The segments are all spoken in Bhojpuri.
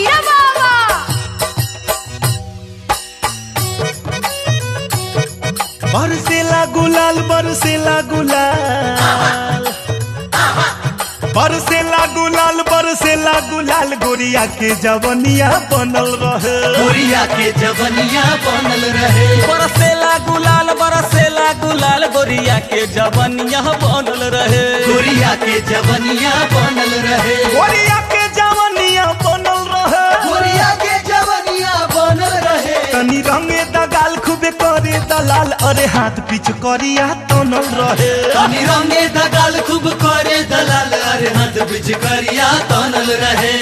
हीरा बाबा बरसेला गुलाल बरसेला गुलाल बरसेला गुलाल बरसेला गुलाल गोरिया के जवनिया बनल रहे गोरिया के जवनिया बनल रहे बरसेला गुलाल गोरिया के जवनिया बनल रहे गोरिया के जवनिया बनल रहे गोरिया के जवनिया बनल रहे गोरिया के जवनिया बनल रहे तनी रंगे दगाल खूबे करे दलाल अरे हाथ पीछ करिया तनल रहे तनी रंगे दगाल खूब करे दलाल अरे हाथ बिच करिया तनल रहे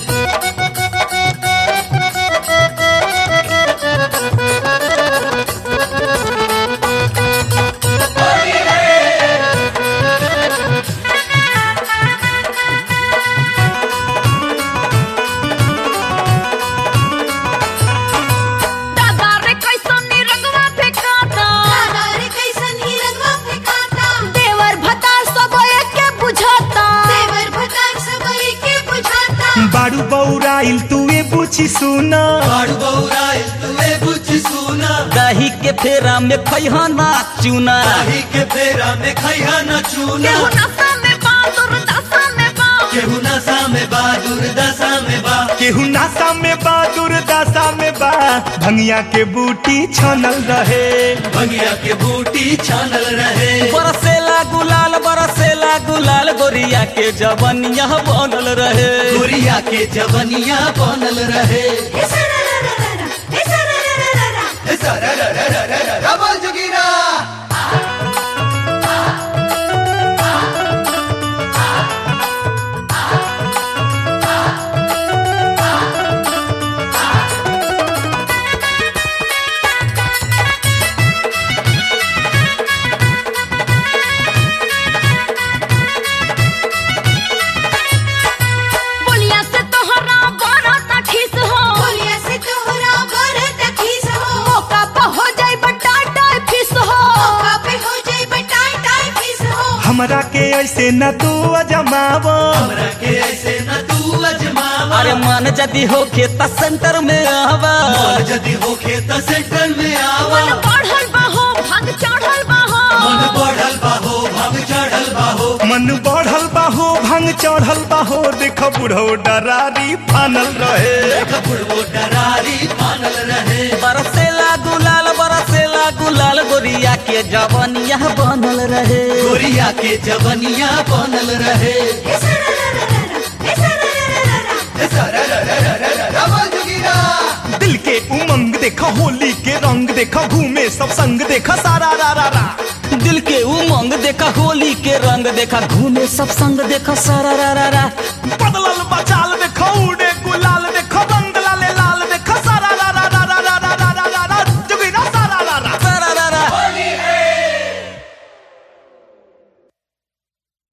बारू बौराइल तुए पूछी सुना बारू बौराइल तुए पूछी सुना दही के फेरा में खैहा ना चूना दही के फेरा में खैहा ना चूना केहू नशा में बा दुर्दशा में बा केहू नशा में बा दुर्दशा में बा केहू नासा में बा दुर्दशा में बा भंगिया के बूटी छनल रहे भंगिया के बूटी छानल रहे बरसेला गुलाल गोरिया के जवनिया बनल रहे गोरिया के जवनिया बनल रहे बोल जोगीरा हमरा के ऐसे न तू अजमाव हमरा के ऐसे न तू अजमावा अरे मन जदी होके त सेंटर में आवा मन जदी होके त सेंटर में आवा मन बढ़ल बाहो भाग चढ़ल बाहो मन बढ़ल बाहो भाग चढ़ल बाहो मन बढ़ल बाहो भंग चढ़ल बाहो देख बुढ़ो डरारी फानल रहे देख बुढ़ो डरारी फानल रहे बरसेला गुलाल गोरिया के जवनिया बनल रहे गोरिया के जवनिया बनल रहे बोल जोगीरा दिल के उमंग देखा होली के रंग देखा घूमे सब संग देखा सारा रा रा रा दिल के उमंग देखा होली के रंग देखा घूमे सब संग देखा सारा रा रा रा